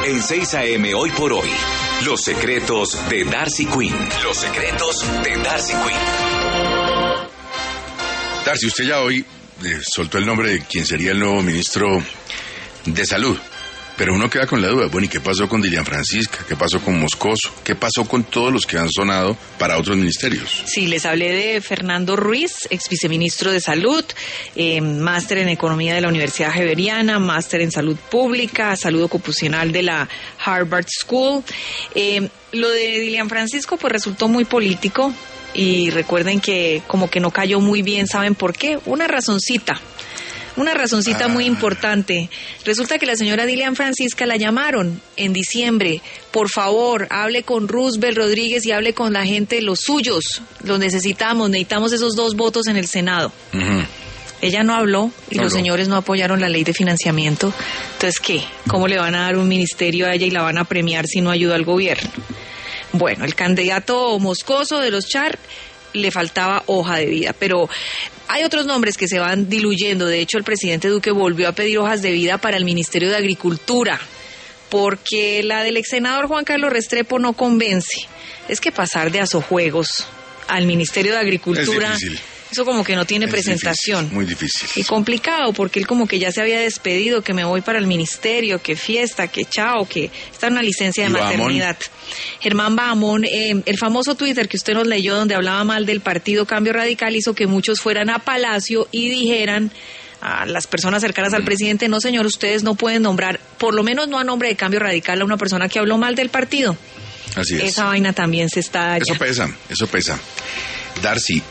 En 6 AM Hoy por Hoy, los secretos de Darcy Quinn. Los secretos de Darcy Quinn. Darcy, usted ya hoy soltó el nombre de quien sería el nuevo ministro de Salud. Pero uno queda con la duda, bueno, ¿y qué pasó con Dilian Francisca? ¿Qué pasó con Moscoso? ¿Qué pasó con todos los que han sonado para otros ministerios? Sí, les hablé de Fernando Ruiz, ex viceministro de Salud, máster en Economía de la Universidad Javeriana, máster en Salud Pública, Salud Ocupacional de la Harvard School. Lo de Dilian Francisco pues resultó muy político y recuerden que como que no cayó muy bien, ¿saben por qué? Una razoncita muy importante. Resulta que la señora Dilian Francisca la llamaron en diciembre. Por favor, hable con Roosevelt Rodríguez y hable con la gente, los suyos. Los necesitamos esos 2 votos en el Senado. Uh-huh. Ella no habló y los señores no apoyaron la ley de financiamiento. Entonces, ¿qué? ¿Cómo le van a dar un ministerio a ella y la van a premiar si no ayuda al gobierno? Bueno, el candidato Moscoso de los Char le faltaba hoja de vida, pero hay otros nombres que se van diluyendo. De hecho, el presidente Duque volvió a pedir hojas de vida para el Ministerio de Agricultura, porque la del ex senador Juan Carlos Restrepo no convence. Es que pasar de Asojuegos al Ministerio de Agricultura, eso como que no tiene presentación. Difícil, muy difícil. Y complicado, porque él como que ya se había despedido, que me voy para el ministerio, que fiesta, que chao, que está en una licencia de maternidad. Germán Bahamón, el famoso Twitter que usted nos leyó donde hablaba mal del partido Cambio Radical, hizo que muchos fueran a Palacio y dijeran a las personas cercanas al presidente, no señor, ustedes no pueden nombrar, por lo menos no a nombre de Cambio Radical, a una persona que habló mal del partido. Así es. Esa vaina también se está... Eso pesa. Darcy,